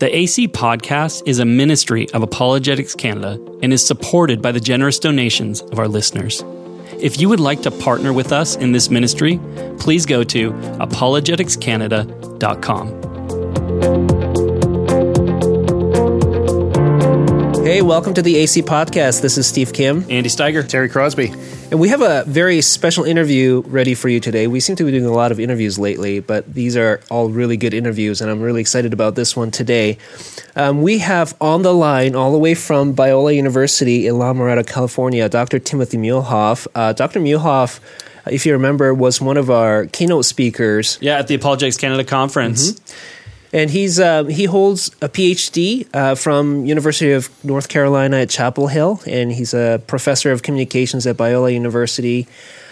The AC Podcast is a ministry of Apologetics Canada and is supported by the generous donations of our listeners. If you would like to partner with us in this ministry, please go to apologeticscanada.com. Hey, welcome to the AC Podcast. This is Steve Kim. Andy Steiger. Terry Crosby. And we have a very special interview ready for you today. We seem to be doing a lot of interviews lately, but these are all really good interviews, and I'm really excited about this one today. We have on the line, all the way from Biola University in La Mirada, California, Dr. Timothy Muehlhoff. Dr. Muehlhoff, if you remember, was one of our keynote speakers. Yeah, at the Apologetics Canada conference. Mm-hmm. And he holds a PhD from University of North Carolina at Chapel Hill, and he's a professor of communications at Biola University,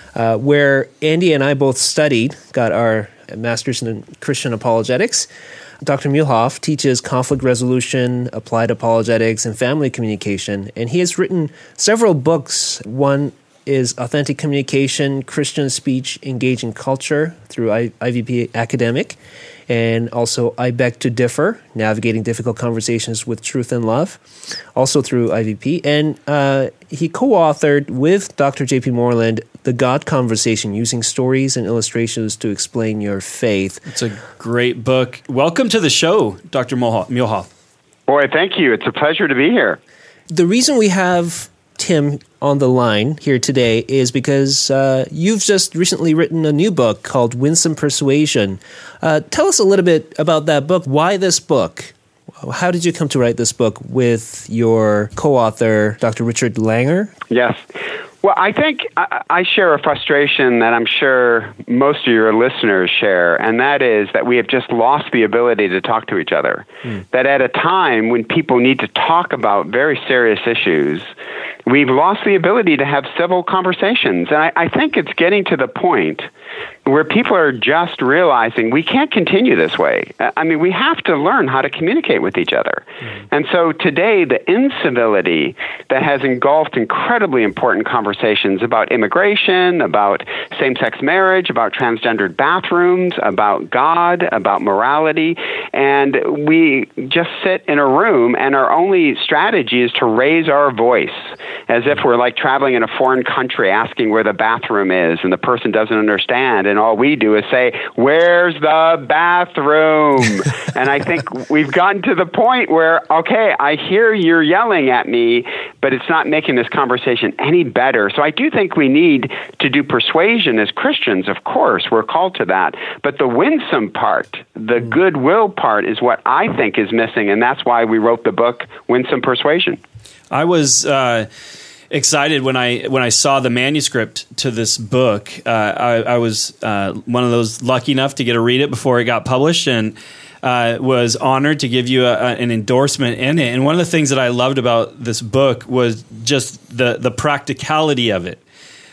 where Andy and I both studied, got our master's in Christian apologetics. Dr. Muehlhoff teaches conflict resolution, applied apologetics, and family communication, and he has written several books. One is Authentic Communication, Christian Speech, Engaging Culture through IVP Academic, and also I Beg to Differ, Navigating Difficult Conversations with Truth and Love, also through IVP. And he co-authored with Dr. J.P. Moreland, The God Conversation, Using Stories and Illustrations to Explain Your Faith. It's a great book. Welcome to the show, Dr. Muehlhoff. Boy, thank you. It's a pleasure to be here. The reason we have Tim on the line here today is because you've just recently written a new book called Winsome Persuasion. Tell us a little bit about that book. Why this book? How did you come to write this book with your co-author, Dr. Richard Langer? Yes. Well, I think I share a frustration that I'm sure most of your listeners share, and that is that we have just lost the ability to talk to each other. That at a time when people need to talk about very serious issues, we've lost the ability to have civil conversations. And I think it's getting to the point where people are just realizing we can't continue this way. I mean, we have to learn how to communicate with each other. And so today, the incivility that has engulfed incredibly important conversations about immigration, about same-sex marriage, about transgendered bathrooms, about God, about morality, and we just sit in a room and our only strategy is to raise our voice as if we're like traveling in a foreign country asking where the bathroom is and the person doesn't understand, and all we do is say, "Where's the bathroom?" And I think we've gotten to the point where, okay, I hear you're yelling at me, but it's not making this conversation any better. So I do think we need to do persuasion as Christians. Of course, we're called to that. But the winsome part, the goodwill part, is what I think is missing, and that's why we wrote the book, Winsome Persuasion. I was excited when I saw the manuscript to this book. I was one of those lucky enough to get to read it before it got published, and was honored to give you an endorsement in it. And one of the things that I loved about this book was just the practicality of it.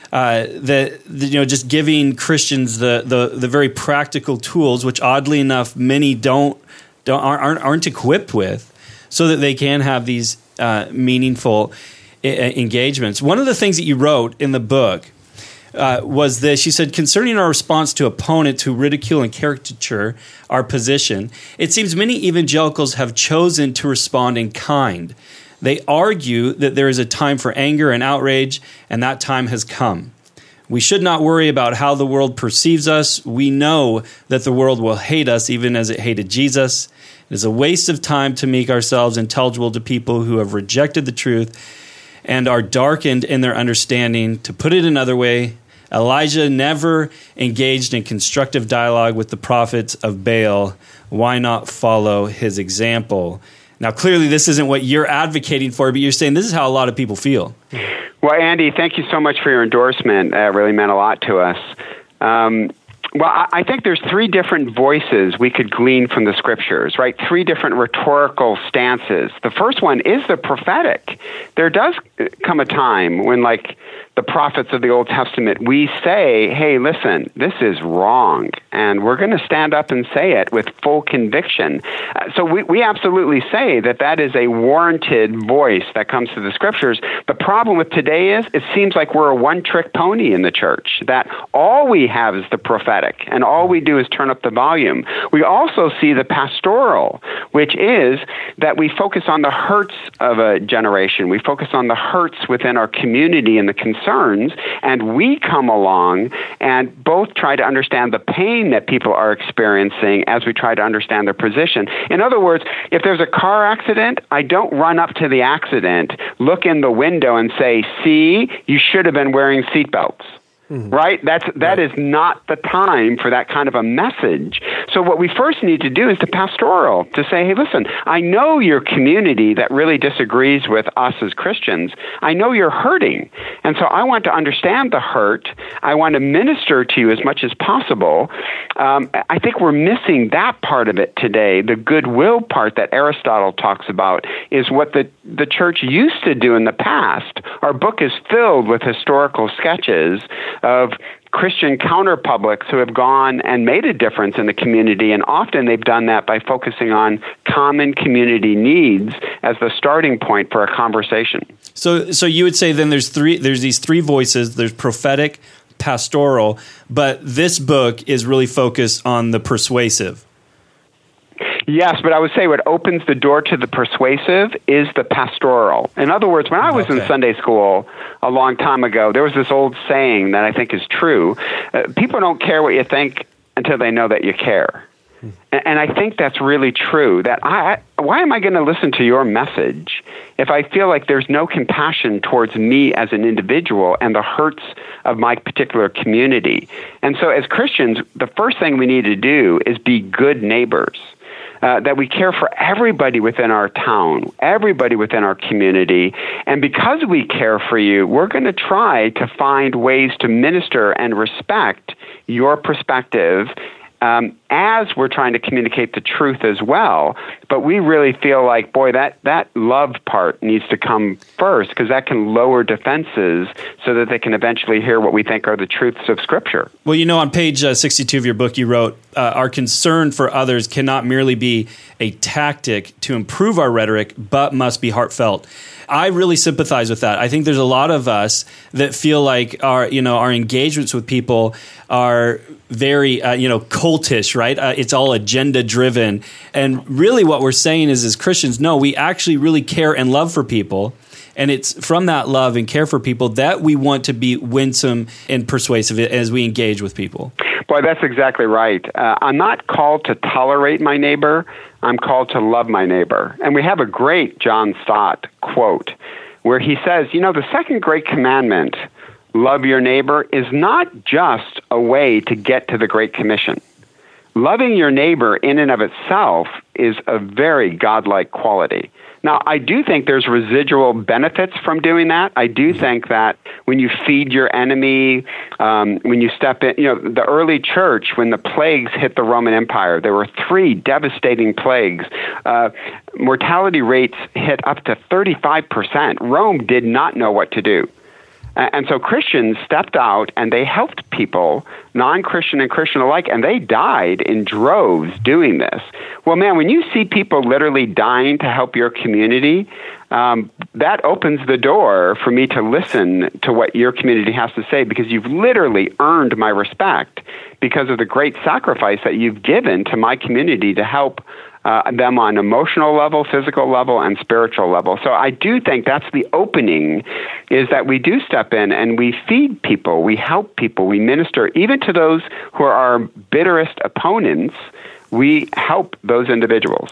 Just giving Christians the very practical tools, which oddly enough many aren't equipped with, so that they can have these meaningful engagements. One of the things that you wrote in the book was this. You said, concerning our response to opponents who ridicule and caricature our position, it seems many evangelicals have chosen to respond in kind. They argue that there is a time for anger and outrage, and that time has come. We should not worry about how the world perceives us. We know that the world will hate us even as it hated Jesus. It is a waste of time to make ourselves intelligible to people who have rejected the truth and are darkened in their understanding. To put it another way, Elijah never engaged in constructive dialogue with the prophets of Baal. Why not follow his example? Now, clearly, this isn't what you're advocating for, but you're saying this is how a lot of people feel. Well, Andy, thank you so much for your endorsement. It really meant a lot to us. Well, I think there's three different voices we could glean from the scriptures, right? Three different rhetorical stances. The first one is the prophetic. There does come a time when, like, the prophets of the Old Testament, we say, hey, listen, this is wrong, and we're going to stand up and say it with full conviction. So we absolutely say that is a warranted voice that comes to the Scriptures. The problem with today is it seems like we're a one-trick pony in the church, that all we have is the prophetic, and all we do is turn up the volume. We also see the pastoral, which is that we focus on the hurts of a generation. We focus on the hurts within our community and the concerns, and we come along and both try to understand the pain that people are experiencing as we try to understand their position. In other words, if there's a car accident, I don't run up to the accident, look in the window and say, see, you should have been wearing seatbelts. Mm-hmm. Right? That is not the time for that kind of a message. So what we first need to do is the pastoral, to say, hey, listen, I know your community that really disagrees with us as Christians. I know you're hurting. And so I want to understand the hurt. I want to minister to you as much as possible. I think we're missing that part of it today. The goodwill part that Aristotle talks about is what the church used to do in the past. Our book is filled with historical sketches of Christian counterpublics who have gone and made a difference in the community, and often they've done that by focusing on common community needs as the starting point for a conversation. So you would say then there's these three voices, there's prophetic, pastoral, but this book is really focused on the persuasive. Yes, but I would say what opens the door to the persuasive is the pastoral. In other words, when I was in Sunday school a long time ago, there was this old saying that I think is true. People don't care what you think until they know that you care. And I think that's really true, that why am I going to listen to your message if I feel like there's no compassion towards me as an individual and the hurts of my particular community? And so as Christians, the first thing we need to do is be good neighbors. That we care for everybody within our town, everybody within our community. And because we care for you, we're going to try to find ways to minister and respect your perspective as we're trying to communicate the truth as well. But we really feel like, boy, that love part needs to come first, because that can lower defenses so that they can eventually hear what we think are the truths of Scripture. Well, on page 62 of your book, you wrote, our concern for others cannot merely be a tactic to improve our rhetoric, but must be heartfelt. I really sympathize with that. I think there's a lot of us that feel like our engagements with people are very, cultish, right? It's all agenda driven. And really what we're saying is, as Christians, no, we actually really care and love for people. And it's from that love and care for people that we want to be winsome and persuasive as we engage with people. Boy, that's exactly right. I'm not called to tolerate my neighbor. I'm called to love my neighbor. And we have a great John Stott quote where he says, the second great commandment, love your neighbor, is not just a way to get to the Great Commission. Loving your neighbor in and of itself is a very godlike quality. Now, I do think there's residual benefits from doing that. I do think that when you feed your enemy, when you step in, the early church, when the plagues hit the Roman Empire, there were 3 devastating plagues. Mortality rates hit up to 35%. Rome did not know what to do. And so Christians stepped out and they helped people, non-Christian and Christian alike, and they died in droves doing this. Well, man, when you see people literally dying to help your community, that opens the door for me to listen to what your community has to say, because you've literally earned my respect because of the great sacrifice that you've given to my community to help them on emotional level, physical level, and spiritual level. So I do think that's the opening, is that we do step in and we feed people, we help people, we minister, even to those who are our bitterest opponents, we help those individuals.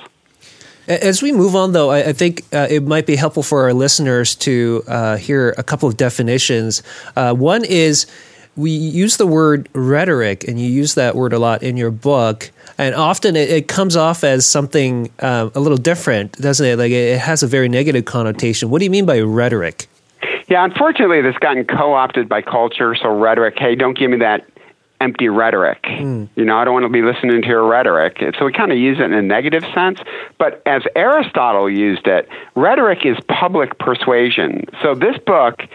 As we move on, though, I think it might be helpful for our listeners to hear a couple of definitions. One is, we use the word rhetoric, and you use that word a lot in your book, and often it comes off as something a little different, doesn't it? Like it has a very negative connotation. What do you mean by rhetoric? Yeah, unfortunately, this gotten co-opted by culture. So rhetoric, hey, don't give me that empty rhetoric. I don't want to be listening to your rhetoric. So we kind of use it in a negative sense. But as Aristotle used it, rhetoric is public persuasion. So this book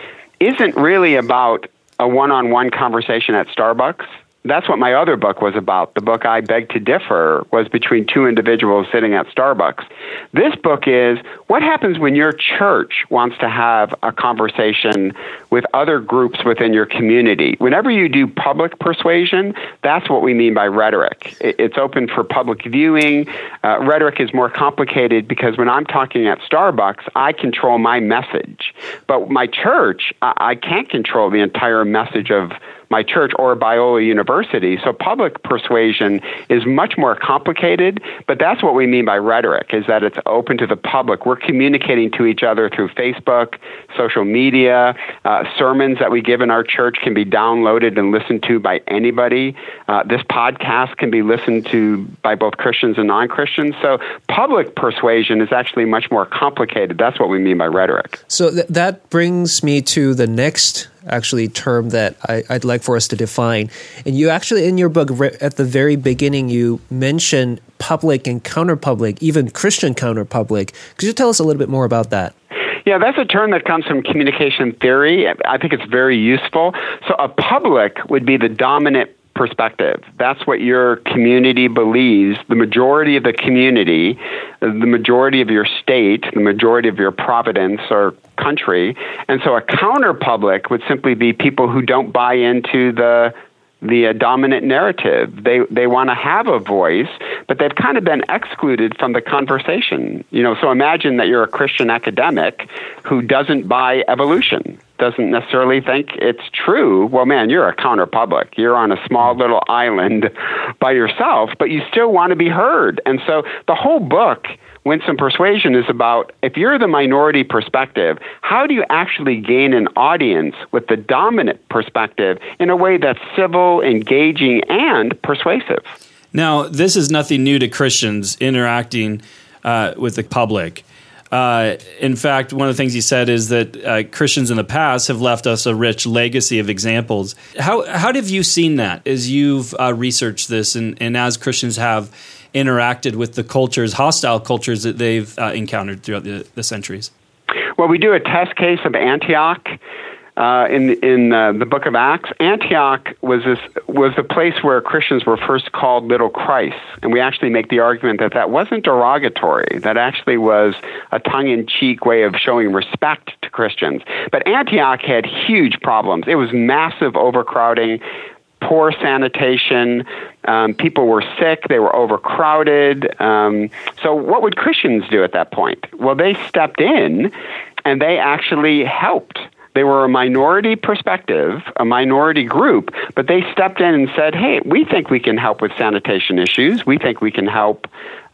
isn't really about a one-on-one conversation at Starbucks. That's what my other book was about. The book I Beg to Differ was between two individuals sitting at Starbucks. This book is what happens when your church wants to have a conversation with other groups within your community. Whenever you do public persuasion, that's what we mean by rhetoric. It's open for public viewing. Rhetoric is more complicated because when I'm talking at Starbucks, I control my message. But my church, I can't control the entire message of my church or Biola University. So public persuasion is much more complicated, but that's what we mean by rhetoric, is that it's open to the public. We're communicating to each other through Facebook, social media. Sermons that we give in our church can be downloaded and listened to by anybody. This podcast can be listened to by both Christians and non-Christians. So public persuasion is actually much more complicated. That's what we mean by rhetoric. So that brings me to the next term that I'd like for us to define. And you actually, in your book, at the very beginning, you mention public and counterpublic, even Christian counterpublic. Could you tell us a little bit more about that? Yeah, that's a term that comes from communication theory. I think it's very useful. So a public would be the dominant perspective. That's what your community believes. The majority of the community, the majority of your state, the majority of your province or country. And so a counterpublic would simply be people who don't buy into the dominant narrative. They want to have a voice, but they've kind of been excluded from the conversation. So imagine that you're a Christian academic who doesn't buy evolution, doesn't necessarily think it's true. Well, man, you're a counterpublic. You're on a small little island by yourself, but you still want to be heard. And so the whole book, Winsome Persuasion, is about, if you're the minority perspective, how do you actually gain an audience with the dominant perspective in a way that's civil, engaging, and persuasive? Now, this is nothing new to Christians interacting with the public. In fact, one of the things he said is that Christians in the past have left us a rich legacy of examples. How have you seen that as you've researched this and as Christians have interacted with the cultures, hostile cultures that they've encountered throughout the centuries? Well, we do a test case of Antioch in the book of Acts. Antioch was the place where Christians were first called little Christ, and we actually make the argument that wasn't derogatory. That actually was a tongue-in-cheek way of showing respect to Christians. But Antioch had huge problems. It was massive overcrowding, poor sanitation. People were sick. They were overcrowded. So what would Christians do at that point? Well, they stepped in, and they actually helped. They were a minority perspective, a minority group, but they stepped in and said, hey, we think we can help with sanitation issues. We think we can help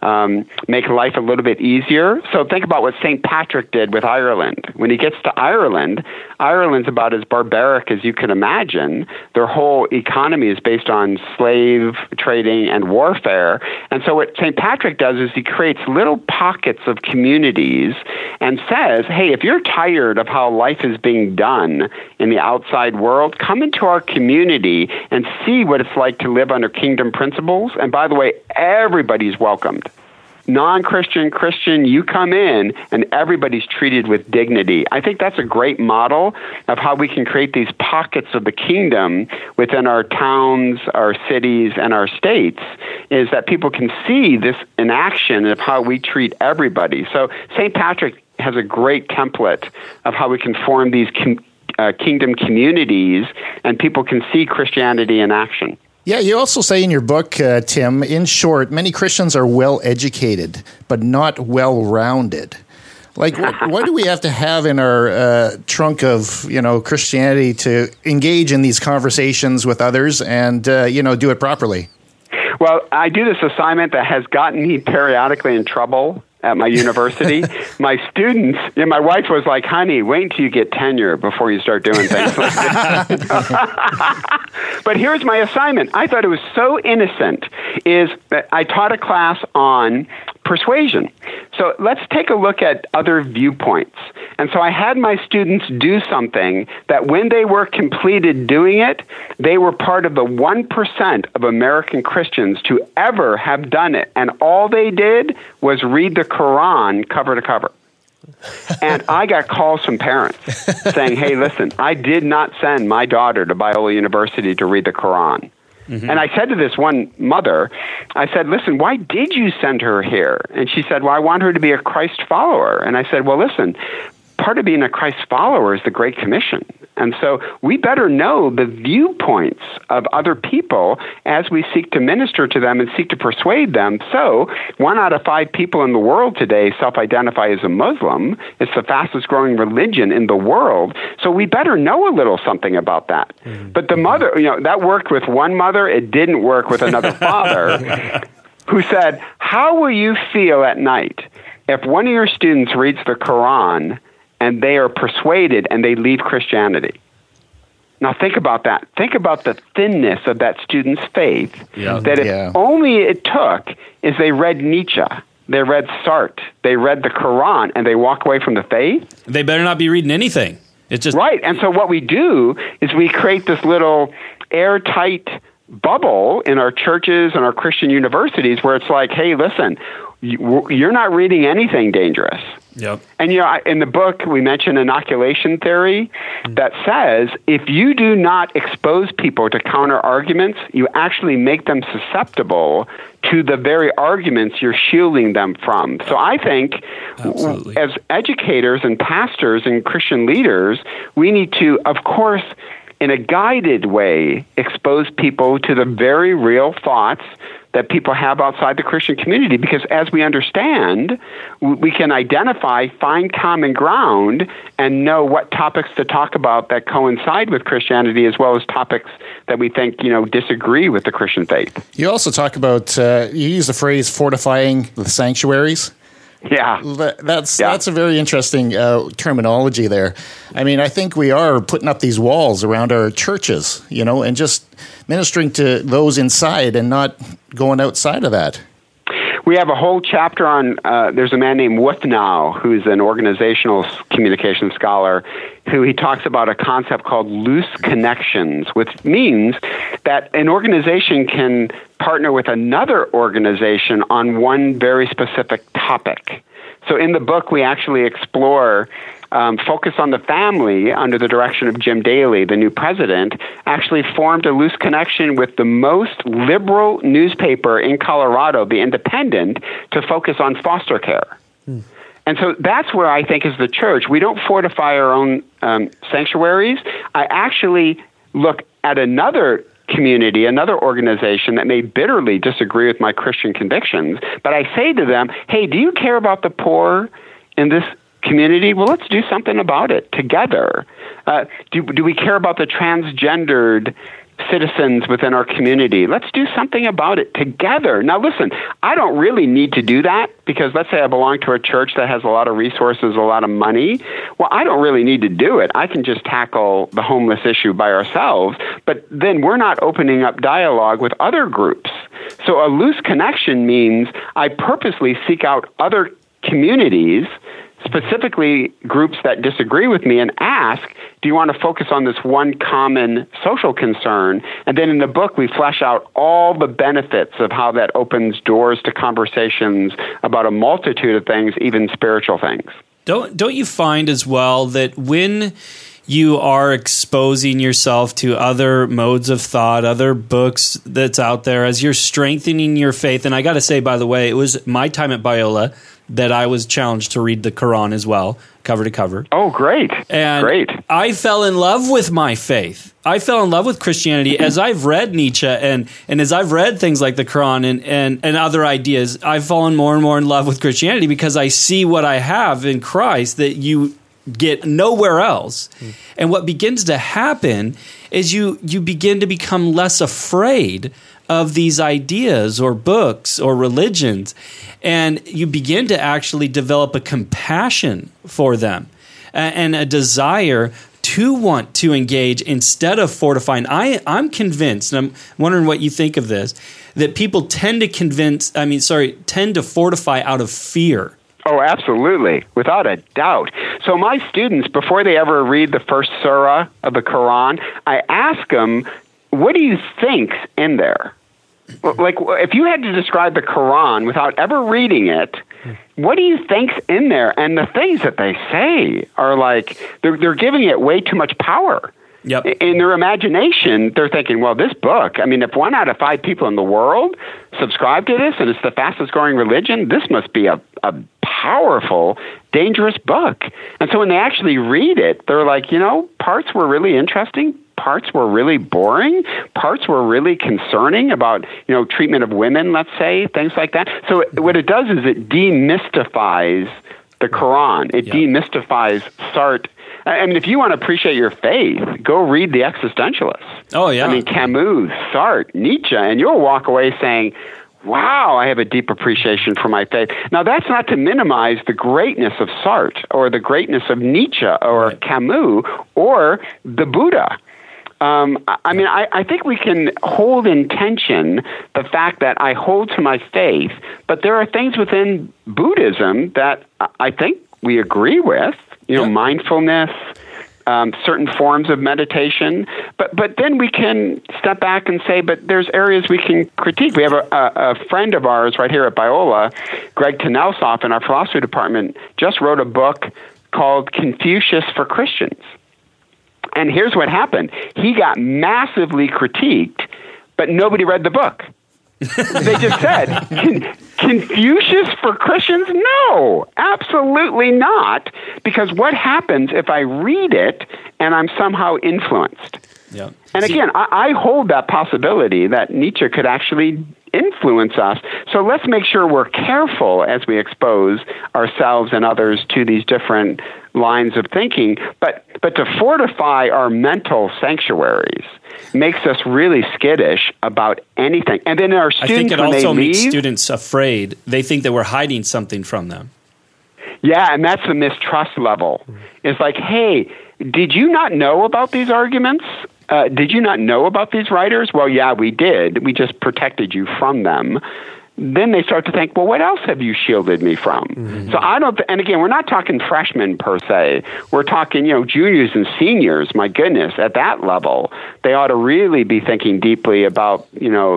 make life a little bit easier. So think about what St. Patrick did with Ireland. When he gets to Ireland, Ireland's about as barbaric as you can imagine. Their whole economy is based on slave trading and warfare. And so what St. Patrick does is he creates little pockets of communities and says, hey, if you're tired of how life is being done in the outside world, come into our community and see what it's like to live under kingdom principles. And by the way, everybody's welcomed. Non-Christian, Christian, you come in and everybody's treated with dignity. I think that's a great model of how we can create these pockets of the kingdom within our towns, our cities, and our states, is that people can see this in action of how we treat everybody. So St. Patrick has a great template of how we can form these kingdom communities and people can see Christianity in action. Yeah, you also say in your book, Tim, in short, many Christians are well-educated, but not well-rounded. Like, what do we have to have in our trunk of, Christianity to engage in these conversations with others and, do it properly? Well, I do this assignment that has gotten me periodically in trouble at my university. My students, my wife was like, honey, wait until you get tenure before you start doing things like this. But here's my assignment. I thought it was so innocent, is that I taught a class on persuasion. So let's take a look at other viewpoints. And so I had my students do something that when they were completed doing it, they were part of the 1% of American Christians to ever have done it. And all they did was read the Quran cover to cover. And I got calls from parents saying, hey, listen, I did not send my daughter to Biola University to read the Quran. Mm-hmm. And I said to this one mother, I said, listen, why did you send her here? And she said, well, I want her to be a Christ follower. And I said, well, listen, part of being a Christ follower is the Great Commission. And so we better know the viewpoints of other people as we seek to minister to them and seek to persuade them. So 1 out of 5 people in the world today self-identify as a Muslim. It's the fastest growing religion in the world. So we better know a little something about that. Mm-hmm. But the mother, that worked with one mother. It didn't work with another father who said, how will you feel at night if one of your students reads the Quran and they are persuaded and they leave Christianity? Now think about that. Think about the thinness of that student's faith. Yeah. That if only it took is they read Nietzsche, they read Sartre, they read the Quran, and they walk away from the faith. They better not be reading anything. It's just right. And so what we do is we create this little airtight bubble in our churches and our Christian universities where it's like, hey, listen, you're not reading anything dangerous. Yep. And in the book, we mention inoculation theory that says if you do not expose people to counter arguments, you actually make them susceptible to the very arguments you're shielding them from. So I think as educators and pastors and Christian leaders, we need to, of course, in a guided way, expose people to the very real thoughts that people have outside the Christian community, because as we understand, we can identify, find common ground, and know what topics to talk about that coincide with Christianity, as well as topics that we think, disagree with the Christian faith. You also talk about, you use the phrase fortifying the sanctuaries. Yeah. That's a very interesting terminology there. I mean, I think we are putting up these walls around our churches, and just ministering to those inside and not going outside of that. We have a whole chapter on, there's a man named Wuthnow, who's an organizational communication scholar, who he talks about a concept called loose connections, which means that an organization can partner with another organization on one very specific topic. So in the book, we actually explore Focus on the Family, under the direction of Jim Daly, the new president, actually formed a loose connection with the most liberal newspaper in Colorado, The Independent, to focus on foster care. And so that's where I think is the church. We don't fortify our own sanctuaries. I actually look at another community, another organization that may bitterly disagree with my Christian convictions, but I say to them, hey, do you care about the in this community? Well, let's do something about it together. Do we care about the transgendered citizens within our community? Let's do something about it together. Now, listen, I don't really need to do that because let's say I belong to a church that has a lot of resources, a lot of money. Well, I don't really need to do it. I can just tackle the homeless issue by ourselves, but then we're not opening up dialogue with other groups. So a loose connection means I purposely seek out other communities, specifically groups that disagree with me, and ask, do you want to focus on this one common social concern? And then in the book, we flesh out all the benefits of how that opens doors to conversations about a multitude of things, even spiritual things. Don't you find as well that when you are exposing yourself to other modes of thought, other books that's out there, as you're strengthening your faith, and I got to say, by the way, it was my time at Biola that I was challenged to read the Quran as well, cover to cover. Oh, great. And great. I fell in love with my faith. I fell in love with Christianity as I've read Nietzsche and as I've read things like the Quran and other ideas. I've fallen more and more in love with Christianity because I see what I have in Christ that you get nowhere else. And what begins to happen is you begin to become less afraid of these ideas or books or religions, and you begin to actually develop a compassion for them and a desire to want to engage instead of fortifying. I'm convinced, and I'm wondering what you think of this, that people tend to fortify out of fear. Oh, absolutely. Without a doubt. So my students, before they ever read the first surah of the Quran, I ask them, what do you think's in there? Like, if you had to describe the Quran without ever reading it, what do you think's in there? And the things that they say are like, they're giving it way too much power. Yep. In their imagination, they're thinking, well, this book, I mean, if 1 out of 5 people in the world subscribe to this and it's the fastest growing religion, this must be a powerful, dangerous book. And so when they actually read it, they're like, parts were really interesting, parts were really boring, parts were really concerning about, treatment of women, let's say, things like that. So what it does is it demystifies the Quran. It demystifies Sartre. I mean, if you want to appreciate your faith, go read The Existentialists. Oh, yeah. I mean, Camus, Sartre, Nietzsche, and you'll walk away saying, wow, I have a deep appreciation for my faith. Now, that's not to minimize the greatness of Sartre or the greatness of Nietzsche or Camus or the Buddha. I think we can hold in tension the fact that I hold to my faith, but there are things within Buddhism that I think we agree with, mindfulness, certain forms of meditation. But then we can step back and say, but there's areas we can critique. We have a friend of ours right here at Biola, Greg Tanelsoff, in our philosophy department, just wrote a book called Confucius for Christians. And here's what happened. He got massively critiqued, but nobody read the book. They just said, Confucius for Christians? No, absolutely not. Because what happens if I read it and I'm somehow influenced? Yeah. And again, I hold that possibility that Nietzsche could actually influence us. So let's make sure we're careful as we expose ourselves and others to these different lines of thinking. But to fortify our mental sanctuaries makes us really skittish about anything. And then our students, I think it when also they makes leave, students afraid. They think that we're hiding something from them. Yeah, and that's the mistrust level. It's like, hey, did you not know about these arguments? Did you not know about these writers? Well, yeah, we did. We just protected you from them. Then they start to think, well, what else have you shielded me from? Mm-hmm. So I don't, and again, we're not talking freshmen per se. We're talking, juniors and seniors. My goodness, at that level, they ought to really be thinking deeply about,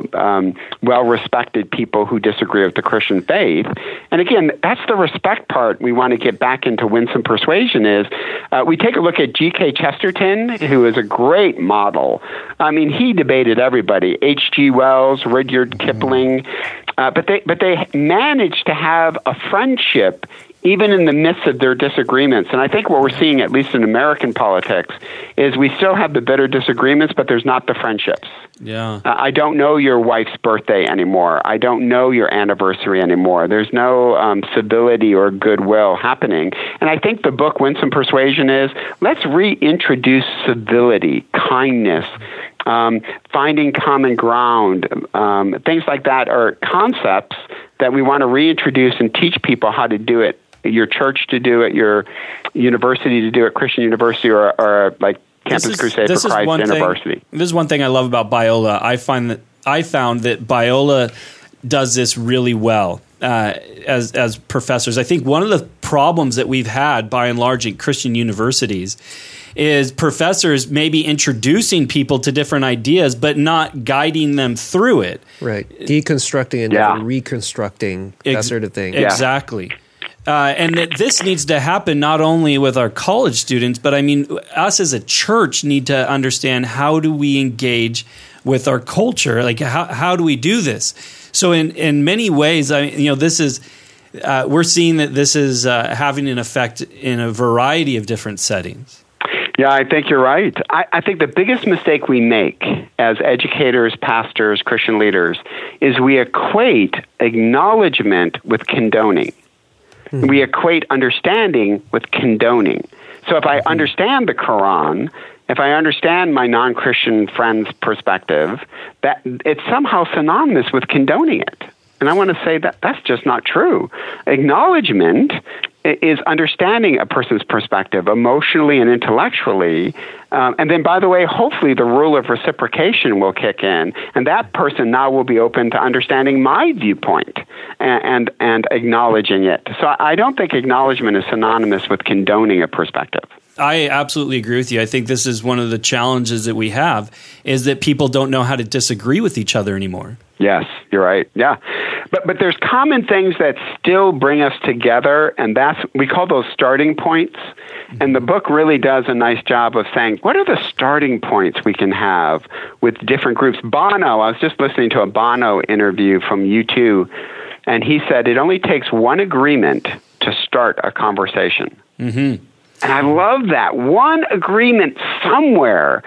well-respected people who disagree with the Christian faith. And again, that's the respect part we want to get back into winsome persuasion is we take a look at G.K. Chesterton, who is a great model. I mean, he debated everybody, H.G. Wells, Rudyard Kipling, but they managed to have a friendship even in the midst of their disagreements. And I think what we're seeing, at least in American politics, is we still have the bitter disagreements, but there's not the friendships. Yeah. I don't know your wife's birthday anymore. I don't know your anniversary anymore. There's no civility or goodwill happening. And I think the book Winsome Persuasion is, let's reintroduce civility, kindness, finding common ground, things like that are concepts that we want to reintroduce and teach people how to do it. Your church to do it, your university to do it, Christian university or like Campus Crusade for Christ University. This is one thing I love about Biola. I found that Biola does this really well as professors. I think one of the problems that we've had by and large in Christian universities is professors maybe introducing people to different ideas, but not guiding them through it. Right. Deconstructing and never reconstructing, that sort of thing. Exactly. And that this needs to happen not only with our college students, but I mean, us as a church need to understand how do we engage with our culture? Like, how do we do this? So in many ways, this is we're seeing that this is having an effect in a variety of different settings. Yeah, I think you're right. I think the biggest mistake we make as educators, pastors, Christian leaders is we equate acknowledgement with condoning. Mm-hmm. We equate understanding with condoning. So if I understand the Quran, if I understand my non-Christian friend's perspective, that it's somehow synonymous with condoning it. And I want to say that that's just not true. Acknowledgement is understanding a person's perspective emotionally and intellectually. And then, by the way, hopefully the rule of reciprocation will kick in. And that person now will be open to understanding my viewpoint and acknowledging it. So I don't think acknowledgement is synonymous with condoning a perspective. I absolutely agree with you. I think this is one of the challenges that we have, is that people don't know how to disagree with each other anymore. Yes, you're right. Yeah. But there's common things that still bring us together, and we call those starting points. And the book really does a nice job of saying, what are the starting points we can have with different groups? Bono, I was just listening to a Bono interview from U2, and he said it only takes one agreement to start a conversation. Mm-hmm. And I love that. One agreement somewhere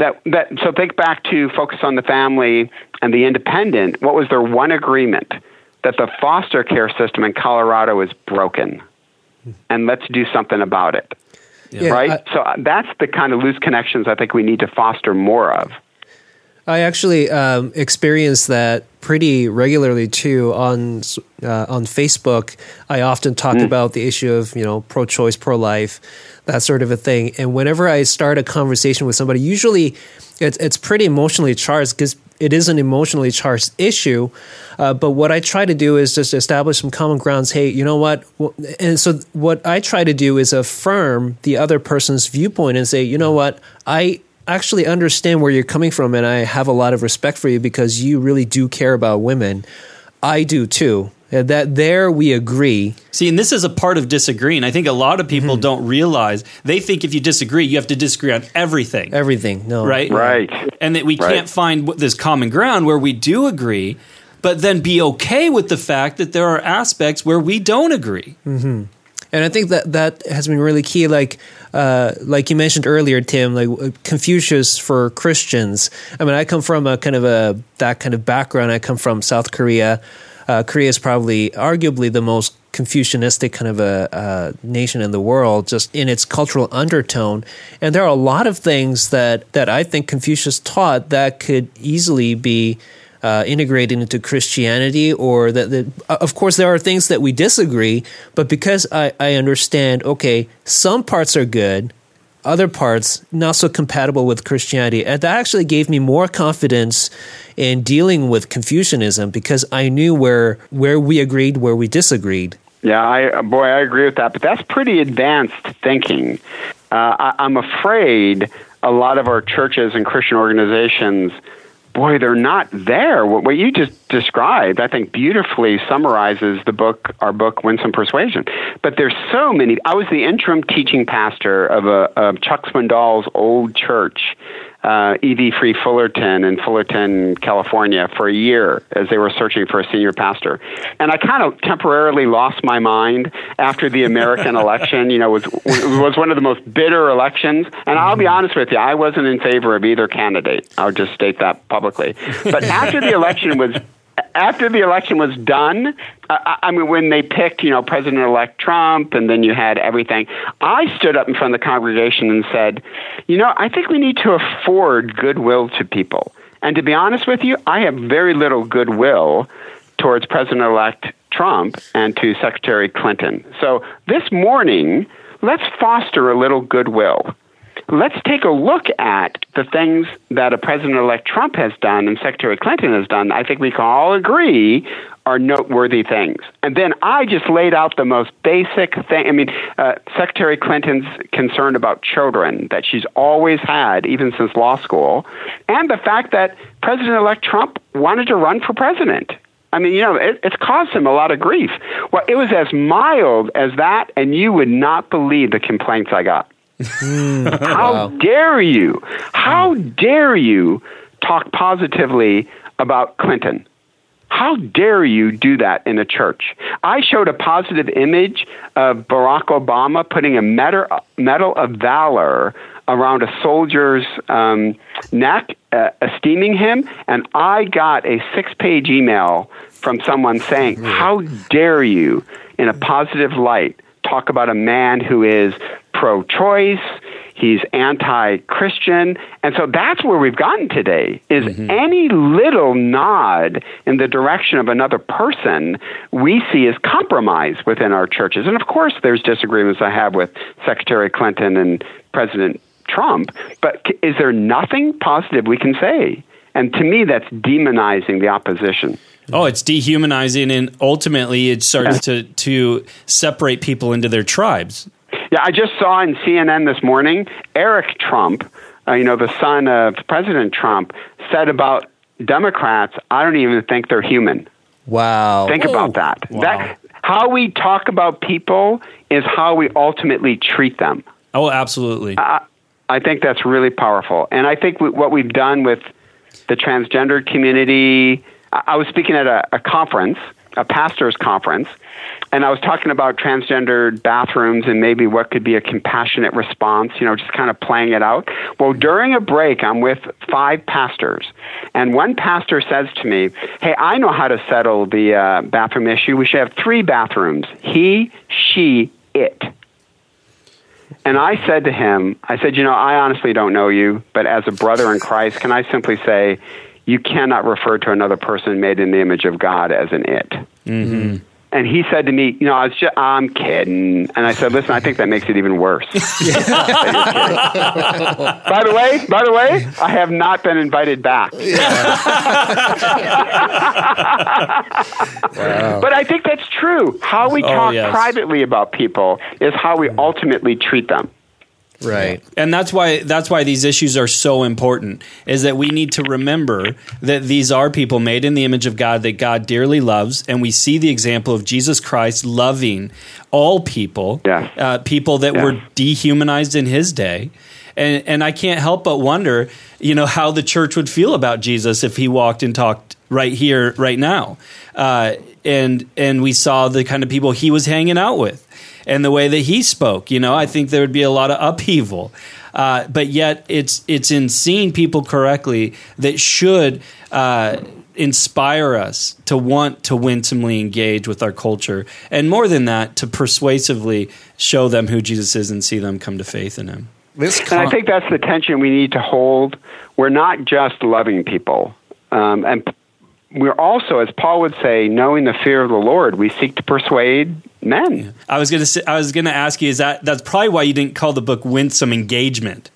so think back to Focus on the Family and The Independent. What was their one agreement? That the foster care system in Colorado is broken. And let's do something about it. Yeah. Right? So that's the kind of loose connections I think we need to foster more of. I actually experience that pretty regularly too on Facebook. I often talk about the issue of pro-choice, pro-life, that sort of a thing. And whenever I start a conversation with somebody, usually it's pretty emotionally charged because it is an emotionally charged issue. But what I try to do is just establish some common grounds. Hey, you know what? And so what I try to do is affirm the other person's viewpoint and say, you know what? I actually understand where you're coming from, and I have a lot of respect for you because you really do care about women. I do too. And that there we agree. See, and this is a part of disagreeing. I think a lot of people don't realize. They think if you disagree, you have to disagree on everything. Everything, no. Right? Right. And that we can't find this common ground where we do agree, but then be okay with the fact that there are aspects where we don't agree. Mm-hmm. And I think that has been really key. Like you mentioned earlier, Tim, like Confucius for Christians. I mean, I come from that kind of background. I come from South Korea. Korea is probably arguably the most Confucianistic kind of a nation in the world, just in its cultural undertone. And there are a lot of things that I think Confucius taught that could easily be integrated into Christianity, or that of course there are things that we disagree, but because I understand, okay, some parts are good, other parts not so compatible with Christianity, and that actually gave me more confidence in dealing with Confucianism because I knew where we agreed, where we disagreed. Yeah, I agree with that, but that's pretty advanced thinking. I'm afraid a lot of our churches and Christian organizations, they're not there. What you just described, I think, beautifully summarizes our book, Win Some Persuasion. But there's so many. I was the interim teaching pastor of Chuck Swindoll's old church, EV Free Fullerton in Fullerton, California, for a year as they were searching for a senior pastor. And I kind of temporarily lost my mind after the American election. Was one of the most bitter elections. And I'll be honest with you, I wasn't in favor of either candidate. I'll just state that publicly. But after the election was done, when they picked, President-elect Trump, and then you had everything, I stood up in front of the congregation and said, I think we need to afford goodwill to people. And to be honest with you, I have very little goodwill towards President-elect Trump and to Secretary Clinton. So this morning, let's foster a little goodwill. Let's take a look at the things that a President-elect Trump has done and Secretary Clinton has done. I think we can all agree are noteworthy things. And then I just laid out the most basic thing. I mean, Secretary Clinton's concern about children that she's always had, even since law school, and the fact that President-elect Trump wanted to run for president. I mean, it's caused him a lot of grief. Well, it was as mild as that, and you would not believe the complaints I got. How dare you? How dare you talk positively about Clinton? How dare you do that in a church? I showed a positive image of Barack Obama putting a Medal of Valor around a soldier's neck, esteeming him, and I got a 6-page email from someone saying, how dare you, in a positive light, talk about a man who is pro-choice, he's anti-Christian. And so that's where we've gotten today, is any little nod in the direction of another person we see as compromise within our churches. And of course, there's disagreements I have with Secretary Clinton and President Trump, but is there nothing positive we can say? And to me, that's demonizing the opposition. Oh, it's dehumanizing, and ultimately it starts to separate people into their tribes. Yeah, I just saw in CNN this morning, Eric Trump, the son of President Trump, said about Democrats, I don't even think they're human. Wow. Think about that. Wow. How we talk about people is how we ultimately treat them. Oh, absolutely. I think that's really powerful. And I think what we've done with the transgender community, I was speaking at a conference, a pastor's conference, and I was talking about transgendered bathrooms and maybe what could be a compassionate response, just kind of playing it out. Well, during a break, I'm with 5 pastors, and one pastor says to me, hey, I know how to settle the bathroom issue. We should have 3 bathrooms, he, she, it. And I said to him, I honestly don't know you, but as a brother in Christ, can I simply say, you cannot refer to another person made in the image of God as an it. Mm-hmm. And he said to me, I'm kidding. And I said, listen, I think that makes it even worse. By the way, I have not been invited back. Wow. But I think that's true. How we talk privately about people is how we ultimately treat them. Right. And that's why these issues are so important, is that we need to remember that these are people made in the image of God that God dearly loves, and we see the example of Jesus Christ loving all people, people that were dehumanized in his day. And I can't help but wonder, how the church would feel about Jesus if he walked and talked right here, right now. And we saw the kind of people he was hanging out with. And the way that he spoke, I think there would be a lot of upheaval. But yet it's in seeing people correctly that should inspire us to want to winsomely engage with our culture. And more than that, to persuasively show them who Jesus is and see them come to faith in him. And I think that's the tension we need to hold. We're not just loving people. And we're also, as Paul would say, knowing the fear of the Lord, we seek to persuade men. Yeah. I was going to ask you, that's probably why you didn't call the book Winsome Engagement.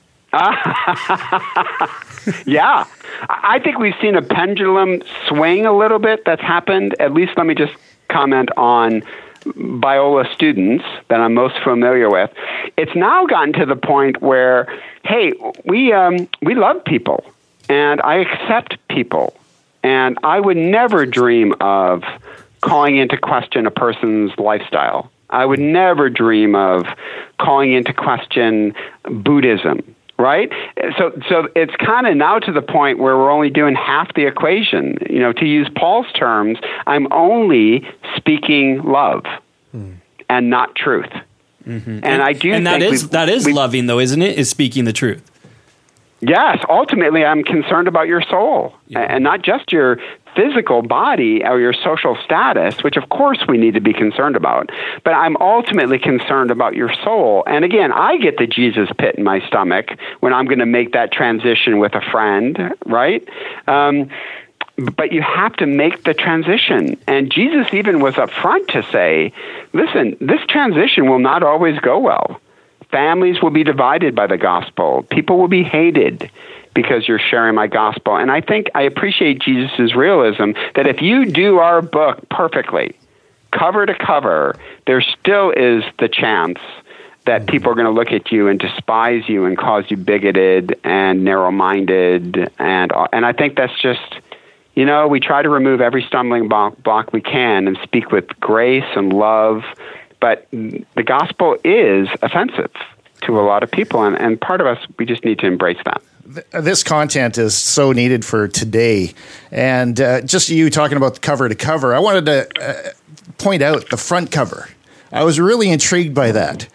Yeah. I think we've seen a pendulum swing a little bit. That's happened. At least let me just comment on Biola students that I'm most familiar with. It's now gotten to the point where, hey, we love people, and I accept people. And I would never dream of calling into question a person's lifestyle. I would never dream of calling into question Buddhism, right? So it's kind of now to the point where we're only doing half the equation. To use Paul's terms, I'm only speaking love and not truth. Mm-hmm. And I do and think that is loving, though, isn't it? Is speaking the truth. Yes, ultimately, I'm concerned about your soul, and not just your physical body or your social status, which of course we need to be concerned about, but I'm ultimately concerned about your soul. And again, I get the Jesus pit in my stomach when I'm going to make that transition with a friend, right? But you have to make the transition. And Jesus even was upfront to say, listen, this transition will not always go well. Families will be divided by the gospel. People will be hated because you're sharing my gospel. And I think I appreciate Jesus' realism that if you do our book perfectly, cover to cover, there still is the chance that people are going to look at you and despise you and cause you bigoted and narrow-minded. And I think that's just, we try to remove every stumbling block we can and speak with grace and love. But the gospel is offensive to a lot of people, and part of us, we just need to embrace that. This content is so needed for today. And just you talking about the cover to cover, I wanted to point out the front cover. I was really intrigued by that.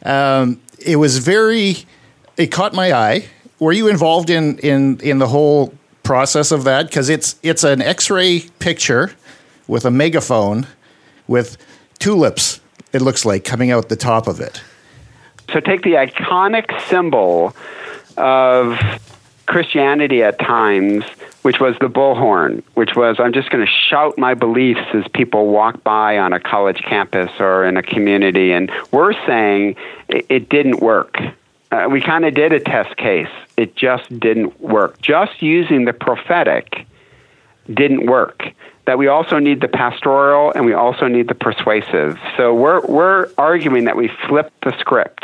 It caught my eye. Were you involved in the whole process of that? Because it's an X-ray picture with a megaphone with tulips, it looks like, coming out the top of it. So take the iconic symbol of Christianity at times, which was the bullhorn, which was, I'm just going to shout my beliefs as people walk by on a college campus or in a community. And we're saying it didn't work. We kind of did a test case. It just didn't work. Just using the prophetic didn't work. That we also need the pastoral and we also need the persuasive. So we're arguing that we flipped the script.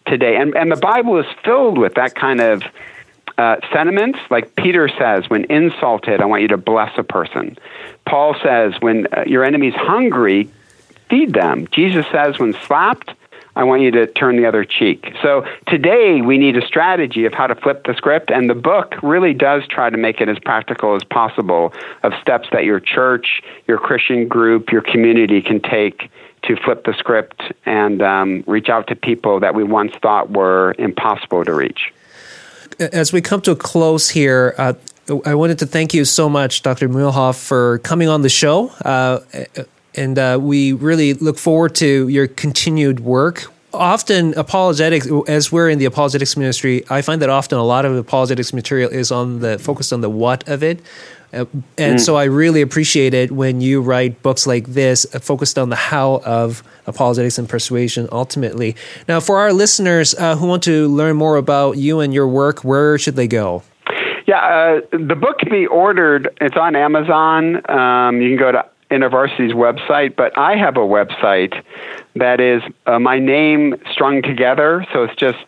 today. And the Bible is filled with that kind of sentiments. Like Peter says, when insulted, I want you to bless a person. Paul says, when your enemy's hungry, feed them. Jesus says, when slapped, I want you to turn the other cheek. So today we need a strategy of how to flip the script, and the book really does try to make it as practical as possible of steps that your church, your Christian group, your community can take to flip the script and reach out to people that we once thought were impossible to reach. As we come to a close here, I wanted to thank you so much, Dr. Muehlhoff, for coming on the show. And we really look forward to your continued work. Often apologetics, as we're in the apologetics ministry, I find that often a lot of apologetics material is focused on the what of it. And so I really appreciate it when you write books like this focused on the how of apologetics and persuasion ultimately. Now, for our listeners who want to learn more about you and your work, where should they go? Yeah, the book can be ordered. It's on Amazon. You can go to InterVarsity's website, but I have a website that is my name strung together. So it's just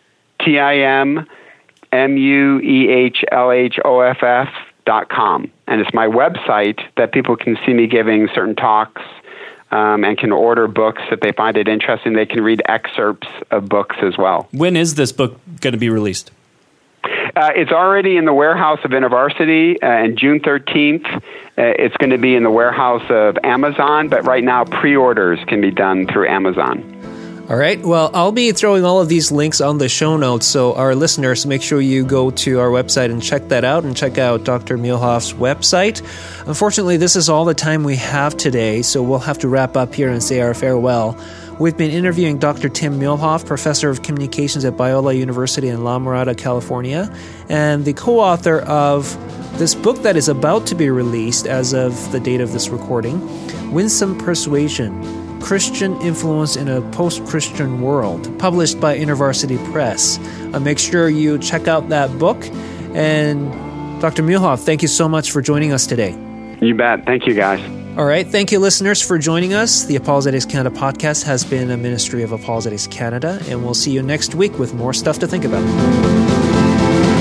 TIMMUEHLHOFF.com. And it's my website that people can see me giving certain talks and can order books if they find it interesting. They can read excerpts of books as well. When is this book going to be released? It's already in the warehouse of InterVarsity, and June 13th, it's going to be in the warehouse of Amazon, but right now pre-orders can be done through Amazon. All right. Well, I'll be throwing all of these links on the show notes, so our listeners, make sure you go to our website and check that out, and check out Dr. Muehlhoff's website. Unfortunately, this is all the time we have today, so we'll have to wrap up here and say our farewell. We've been interviewing Dr. Tim Muehlhoff, professor of communications at Biola University in La Mirada, California, and the co-author of this book that is about to be released as of the date of this recording, Winsome Persuasion, Christian Influence in a Post-Christian World, published by InterVarsity Press. Make sure you check out that book. And Dr. Muehlhoff, thank you so much for joining us today. You bet. Thank you, guys. All right. Thank you, listeners, for joining us. The Apologetics Canada podcast has been a ministry of Apologetics Canada, and we'll see you next week with more stuff to think about.